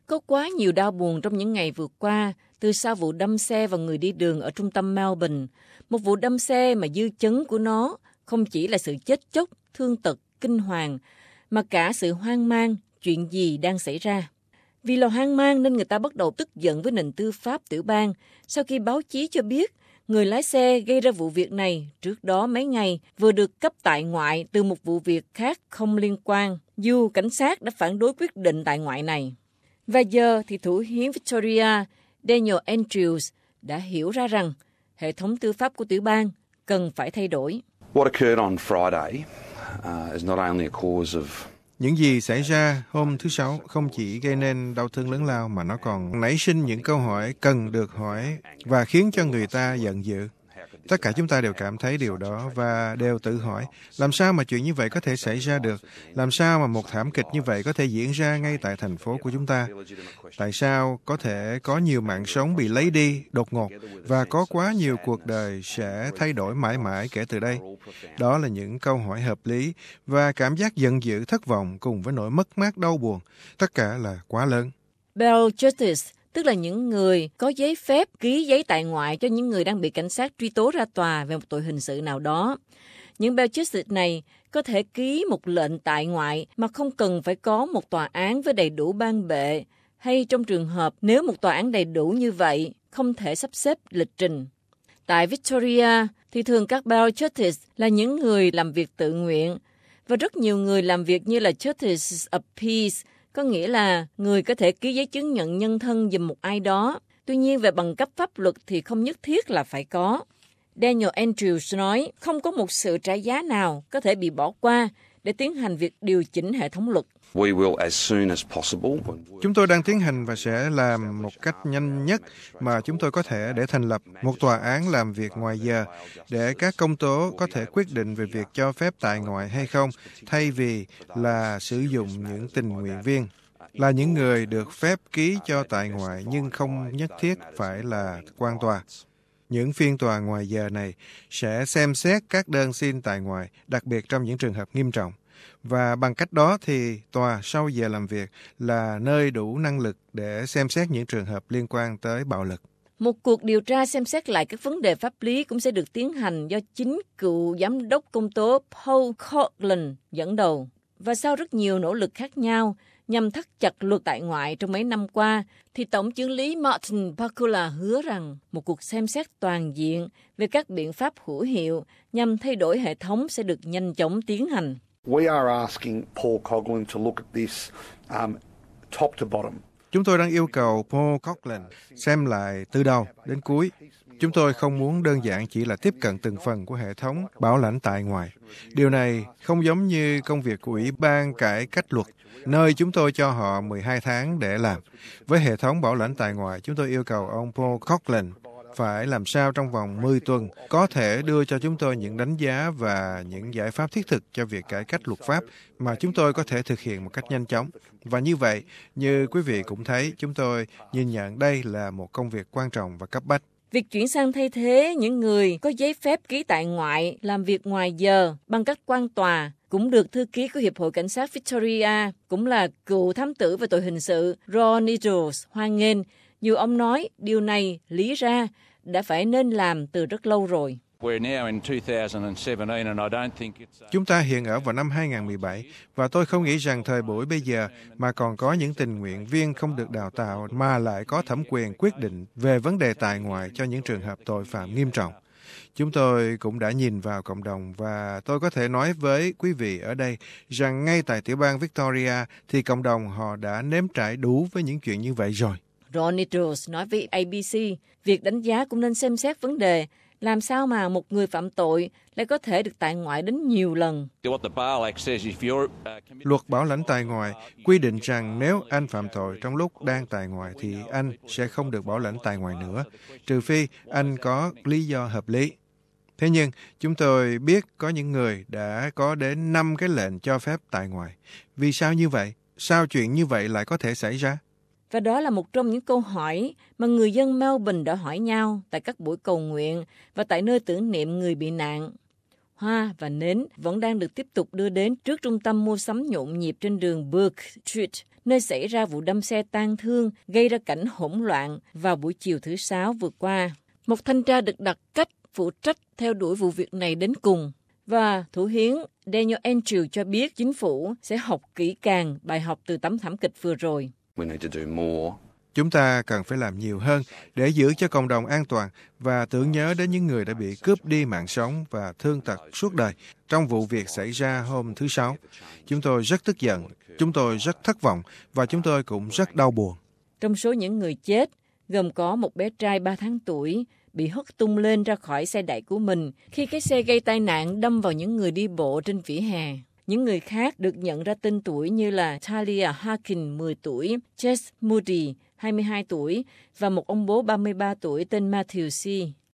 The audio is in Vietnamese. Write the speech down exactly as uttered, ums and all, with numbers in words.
Có quá nhiều đau buồn trong những ngày vừa qua, từ sau vụ đâm xe vào người đi đường ở trung tâm Melbourne. Một vụ đâm xe mà dư chấn của nó không chỉ là sự chết chóc, thương tật, kinh hoàng, mà cả sự hoang mang, chuyện gì đang xảy ra. Vì lo hoang mang nên người ta bắt đầu tức giận với nền tư pháp tiểu bang sau khi báo chí cho biết người lái xe gây ra vụ việc này trước đó mấy ngày vừa được cấp tại ngoại từ một vụ việc khác không liên quan, dù cảnh sát đã phản đối quyết định tại ngoại này. Và giờ thì thủ hiến Victoria Daniel Andrews đã hiểu ra rằng hệ thống tư pháp của tiểu bang cần phải thay đổi. What occurred on Friday uh, is not only a cause of Những gì xảy ra hôm thứ Sáu không chỉ gây nên đau thương lớn lao mà nó còn nảy sinh những câu hỏi cần được hỏi và khiến cho người ta giận dữ. Tất cả chúng ta đều cảm thấy điều đó và đều tự hỏi, làm sao mà chuyện như vậy có thể xảy ra được? Làm sao mà một thảm kịch như vậy có thể diễn ra ngay tại thành phố của chúng ta? Tại sao có thể có nhiều mạng sống bị lấy đi đột ngột và có quá nhiều cuộc đời sẽ thay đổi mãi mãi kể từ đây? Đó là những câu hỏi hợp lý và cảm giác giận dữ, thất vọng cùng với nỗi mất mát đau buồn. Tất cả là quá lớn. Bail Justice, tức là những người có giấy phép ký giấy tại ngoại cho những người đang bị cảnh sát truy tố ra tòa về một tội hình sự nào đó. Những bail justice này có thể ký một lệnh tại ngoại mà không cần phải có một tòa án với đầy đủ ban bệ, hay trong trường hợp nếu một tòa án đầy đủ như vậy không thể sắp xếp lịch trình. Tại Victoria thì thường các bail justice là những người làm việc tự nguyện, và rất nhiều người làm việc như là Justice of Peace, có nghĩa là người có thể ký giấy chứng nhận nhân thân giùm một ai đó. Tuy nhiên về bằng cấp pháp luật thì không nhất thiết là phải có. Daniel Andrews nói không có một sự trả giá nào có thể bị bỏ qua để tiến hành việc điều chỉnh hệ thống luật. we will as soon as possible. Chúng tôi đang tiến hành và sẽ làm một cách nhanh nhất mà chúng tôi có thể để thành lập một tòa án làm việc ngoài giờ để các công tố có thể quyết định về việc cho phép tại ngoại hay không, thay vì là sử dụng những tình nguyện viên, là những người được phép ký cho tại ngoại nhưng không nhất thiết phải là quan tòa. Những phiên tòa ngoài giờ này sẽ xem xét các đơn xin tại ngoại, đặc biệt trong những trường hợp nghiêm trọng. Và bằng cách đó thì tòa sau giờ làm việc là nơi đủ năng lực để xem xét những trường hợp liên quan tới bạo lực. Một cuộc điều tra xem xét lại các vấn đề pháp lý cũng sẽ được tiến hành do chính cựu giám đốc công tố Paul Coughlin dẫn đầu. Và sau rất nhiều nỗ lực khác nhau nhằm thắt chặt luật tại ngoại trong mấy năm qua, thì Tổng chưởng lý Martin Pakula hứa rằng một cuộc xem xét toàn diện về các biện pháp hữu hiệu nhằm thay đổi hệ thống sẽ được nhanh chóng tiến hành. We are asking Paul Coughlin to look at this um, top to bottom. Chúng tôi đang yêu cầu Paul Coughlin xem lại từ đầu đến cuối. Chúng tôi không muốn đơn giản chỉ là tiếp cận từng phần của hệ thống bảo lãnh tại ngoại. Điều này không giống như công việc của Ủy ban cải cách luật, nơi chúng tôi cho họ mười hai tháng để làm. Với hệ thống bảo lãnh tại ngoại, chúng tôi yêu cầu ông Paul Coughlin phải làm sao trong vòng mười tuần có thể đưa cho chúng tôi những đánh giá và những giải pháp thiết thực cho việc cải cách luật pháp mà chúng tôi có thể thực hiện một cách nhanh chóng. Và như vậy, như quý vị cũng thấy, chúng tôi nhìn nhận đây là một công việc quan trọng và cấp bách. Việc chuyển sang thay thế những người có giấy phép ký tại ngoại làm việc ngoài giờ bằng cách quan tòa cũng được thư ký của Hiệp hội Cảnh sát Victoria, cũng là cựu thám tử về tội hình sự Ron Needles hoan nghênh, dù ông nói điều này lý ra đã phải nên làm từ rất lâu rồi. Chúng ta hiện ở vào năm hai không một bảy và tôi không nghĩ rằng thời buổi bây giờ mà còn có những tình nguyện viên không được đào tạo mà lại có thẩm quyền quyết định về vấn đề tại ngoại cho những trường hợp tội phạm nghiêm trọng. Chúng tôi cũng đã nhìn vào cộng đồng và tôi có thể nói với quý vị ở đây rằng ngay tại tiểu bang Victoria thì cộng đồng họ đã nếm trải đủ với những chuyện như vậy rồi. Ron Needles nói với A B C, việc đánh giá cũng nên xem xét vấn đề làm sao mà một người phạm tội lại có thể được tại ngoại đến nhiều lần. Luật bảo lãnh tại ngoại quy định rằng nếu anh phạm tội trong lúc đang tại ngoại thì anh sẽ không được bảo lãnh tại ngoại nữa, trừ phi anh có lý do hợp lý. Thế nhưng, chúng tôi biết có những người đã có đến năm cái lệnh cho phép tại ngoại. Vì sao như vậy? Sao chuyện như vậy lại có thể xảy ra? Và đó là một trong những câu hỏi mà người dân Melbourne đã hỏi nhau tại các buổi cầu nguyện và tại nơi tưởng niệm người bị nạn. hoa và nến vẫn đang được tiếp tục đưa đến trước trung tâm mua sắm nhộn nhịp trên đường Burke Street, nơi xảy ra vụ đâm xe tang thương gây ra cảnh hỗn loạn vào buổi chiều thứ Sáu vừa qua. Một thanh tra được đặt cách phụ trách theo đuổi vụ việc này đến cùng. Và Thủ hiến Daniel Andrews cho biết chính phủ sẽ học kỹ càng bài học từ tấm thảm kịch vừa rồi. We need to do more. Chúng ta cần phải làm nhiều hơn để giữ cho cộng đồng an toàn và tưởng nhớ đến những người đã bị cướp đi mạng sống và thương tật suốt đời trong vụ việc xảy ra hôm thứ Sáu. Chúng tôi rất tức giận, chúng tôi rất thất vọng và chúng tôi cũng rất đau buồn. Trong số những người chết, gồm có một bé trai ba tháng tuổi bị hất tung lên ra khỏi xe đẩy của mình khi cái xe gây tai nạn đâm vào những người đi bộ trên vỉa hè. Những người khác được nhận ra tên tuổi như là Talia Harkin, mười tuổi, Jess Moody, hai mươi hai tuổi, và một ông bố ba mươi ba tuổi tên Matthew C.